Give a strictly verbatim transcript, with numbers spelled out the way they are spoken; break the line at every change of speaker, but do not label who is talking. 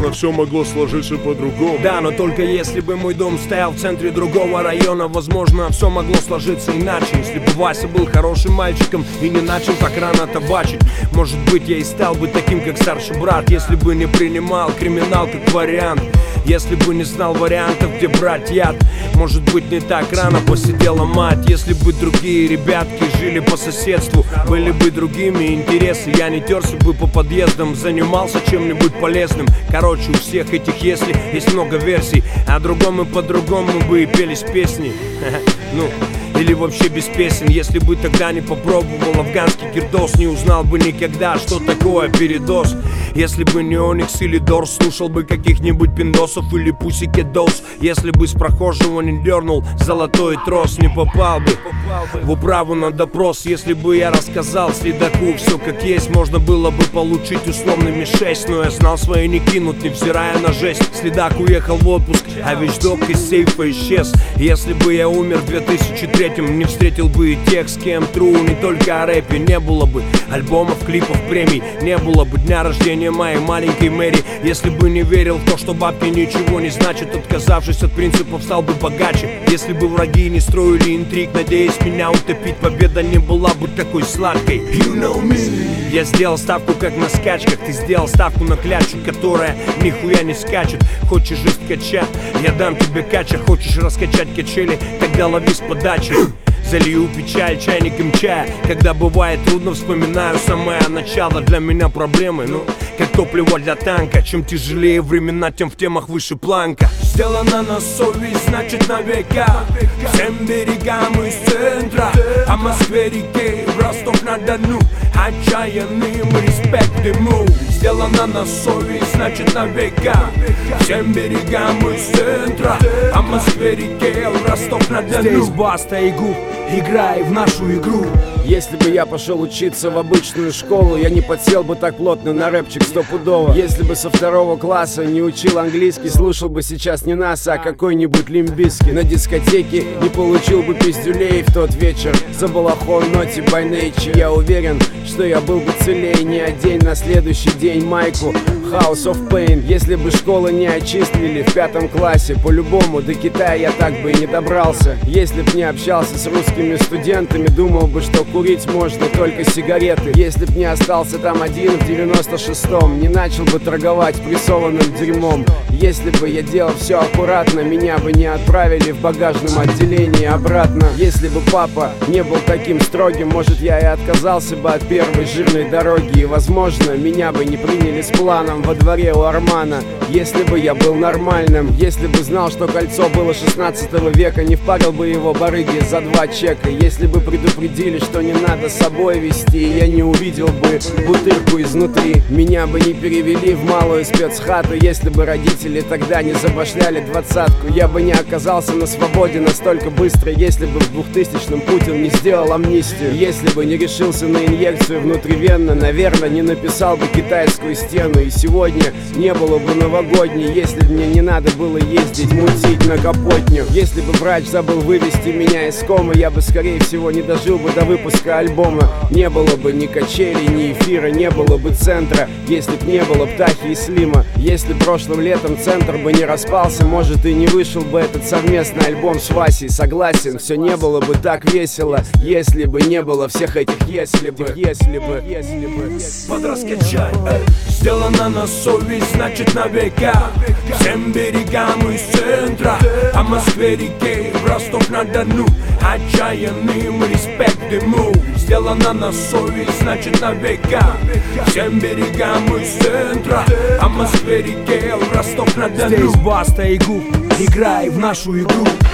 возможно, все могло сложиться по-другому.
Да, но только если бы мой дом стоял в центре другого района, возможно, все могло сложиться иначе. Если бы Вася был хорошим мальчиком и не начал так рано табачить, может быть, я и стал бы таким, как старший брат. Если бы не принимал криминал как вариант, если бы не знал вариантов, где брать яд, может быть, не так рано посидела мать. Если бы другие ребятки жили по соседству, были бы другими интересы, я не терся бы по подъездам, занимался чем-нибудь полезным. Короче, у всех этих если есть много версий, о другом и по-другому бы и пелись песни. Ну, или вообще без песен. Если бы тогда не попробовал афганский гирдос, не узнал бы никогда, что такое передоз. Если бы не Оникс или Дорс, слушал бы каких-нибудь пиндосов или Pussycat Dolls. Если бы с прохожего не дернул золотой трос, не попал бы в управу на допрос. Если бы я рассказал следаку все как есть, можно было бы получить условными шесть. Но я знал свои не кинут, невзирая на жесть. Следак уехал в отпуск, а вещдок из сейфа исчез. Если бы я умер в две тысячи третьем, не встретил бы и тех, с кем тру не только о рэпе. Не было бы альбомов, клипов, премий, не было бы дня рождения моей маленькой Мэри. Если бы не верил в то, что бабки ничего не значат, отказавшись от принципов, стал бы богаче. Если бы враги не строили интриг, надеясь меня утопить, победа не была бы такой сладкой. You know me. Я сделал ставку как на скачках, ты сделал ставку на клячу, которая нихуя не скачет. Хочешь жесть кача, я дам тебе кача. Хочешь раскачать качели, тогда лови с подачи. Залью печаль чайником чая. Когда бывает трудно, вспоминаю самое начало. Для меня проблемы, ну, как топливо для танка. Чем тяжелее времена, тем в темах выше планка. Сделано на совесть, значит на века. Всем берегам из центра, а Москве реке, в Ростов-на-Дону, отчаянным респект ему. Сделано на совесть, значит на века. Всем берегам из центра, а Москве реке, в Ростов-на-Дону. Здесь Баста и Губ, играй в нашу игру.
Если бы я пошел учиться в обычную школу, я не подсел бы так плотно на рэпчик стопудово. Если бы со второго класса не учил английский, слушал бы сейчас не нас, а какой-нибудь Лимп Бизкит. На дискотеке не получил бы пиздюлей в тот вечер за балахон Naughty by Nature. Я уверен, что я был бы целее, не одень на следующий день майку House of Pain. Если бы школы не очистили в пятом классе, по-любому до Китая я так бы и не добрался. Если б не общался с русскими студентами, думал бы, что курить можно только сигареты. Если б не остался там один в девяносто шестом, не начал бы торговать прессованным дерьмом. Если бы я делал все аккуратно, меня бы не отправили в багажном отделении обратно. Если бы папа не был таким строгим, может, я и отказался бы от первой жирной дороги. И, возможно, меня бы не приняли с планом во дворе у Армана. Если бы я был нормальным, если бы знал, что кольцо было шестнадцатого века, не впарил бы его барыги за два чека. Если бы предупредили, что не надо с собой вести, я не увидел бы бутырку изнутри. Меня бы не перевели в малую спецхату, если бы родители тогда не забашляли двадцатку. Я бы не оказался на свободе настолько быстро, если бы в двухтысячном Путин не сделал амнистию. Если бы не решился на инъекцию внутривенно, наверное, не написал бы китайскую стену. И сегодня не было бы новогодней, если бы мне не надо было ездить мутить на Капотню. Если бы врач забыл вывести меня из комы, я бы, скорее всего, не дожил бы до выпуска альбома. Не было бы ни качелей, ни эфира, не было бы центра, если б не было Птахи и Слима. Если прошлым летом центр бы не распался, может, и не вышел бы этот совместный альбом с Васей. Согласен, все не было бы так весело, если бы не было всех этих если бы, если бы, если бы.
Подраскачай, сделано на совесть, значит на века. Всем берегам из центра, а Москве реке, в Ростов-на-Дону, отчаянным респект ему. Сделано на совесть, значит на века. Всем берегам из центра, а Москве реке, в Ростов-на-Дону. Здесь Баста и Губ, играй в нашу игру.